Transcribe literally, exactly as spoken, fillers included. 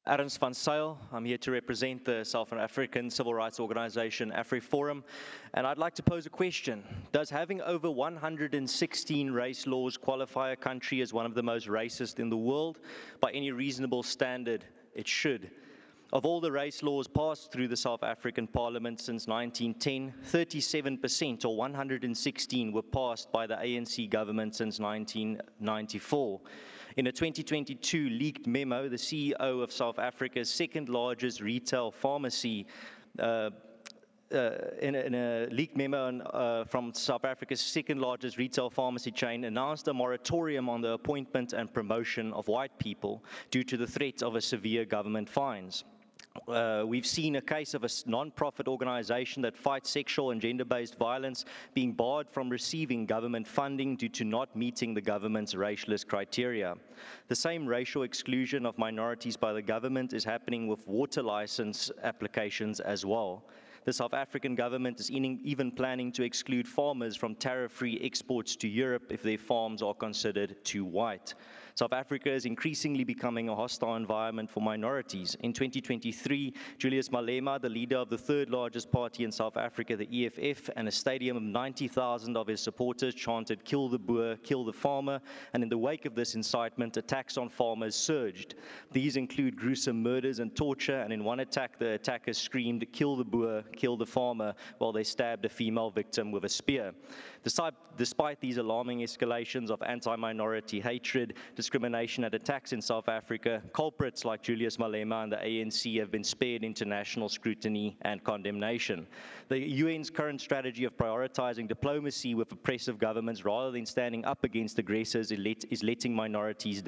Adams van Zyl. I'm here to represent the South African civil rights organization AfriForum, and I'd like to pose a question. Does having over one hundred sixteen race laws qualify a country as one of the most racist in the world? By any reasonable standard, it should. Of all the race laws passed through the South African Parliament since nineteen ten, thirty-seven percent or one hundred sixteen were passed by the A N C government since nineteen ninety-four. In a twenty twenty-two leaked memo, the C E O of South Africa's second largest retail pharmacy uh, Uh, in, a, in a leaked memo on, uh, from South Africa's second largest retail pharmacy chain, announced a moratorium on the appointment and promotion of white people due to the threat of a severe government fines. Uh, we've seen a case of a non-profit organization that fights sexual and gender-based violence being barred from receiving government funding due to not meeting the government's racialist criteria. The same racial exclusion of minorities by the government is happening with water license applications as well. The South African government is even planning to exclude farmers from tariff-free exports to Europe if their farms are considered too white. South Africa is increasingly becoming a hostile environment for minorities. In twenty twenty-three, Julius Malema, the leader of the third largest party in South Africa, the E F F, and a stadium of ninety thousand of his supporters chanted, "Kill the Boer, kill the farmer," and in the wake of this incitement, attacks on farmers surged. These include gruesome murders and torture, and in one attack, the attackers screamed, "Kill the Boer, kill the farmer," while they stabbed a female victim with a spear. Despite, despite these alarming escalations of anti-minority hatred, discrimination and attacks in South Africa, culprits like Julius Malema and the A N C have been spared international scrutiny and condemnation. The U N's current strategy of prioritizing diplomacy with oppressive governments rather than standing up against aggressors is, let, is letting minorities